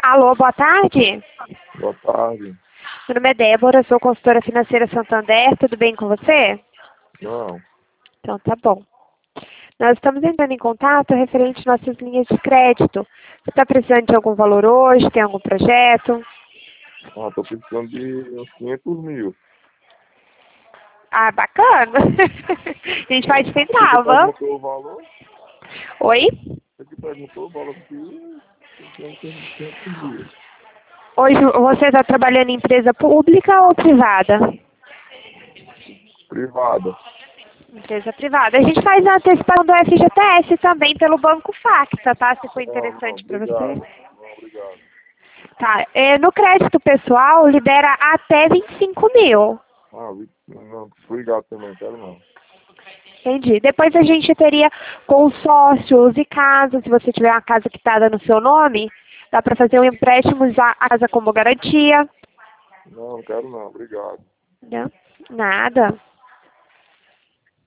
Alô, boa tarde. Boa tarde. Meu nome é Débora, sou consultora financeira Santander. Tudo bem com você? Não, Então tá bom. Nós estamos entrando em contato referente às nossas linhas de crédito. Você está precisando de algum valor hoje? Tem algum projeto? tô precisando de uns 500 mil. Ah, bacana. A gente faz Você que centava. perguntou o valor? Oi? Você que perguntou o valor que 500 mil. Hoje você está trabalhando em empresa pública ou privada? Privada. Empresa privada. A gente faz a antecipação do FGTS também pelo Banco Facta, tá? Se for Não, interessante para você. obrigado. Não, obrigado. Tá. No crédito pessoal, libera até 25 mil. Não, obrigado também, quero não. Entendi. Depois a gente teria consórcios e casas. Se você tiver uma casa quitada no seu nome, dá para fazer um empréstimo, usar a casa como garantia. Não, quero não, obrigado. Né? Nada.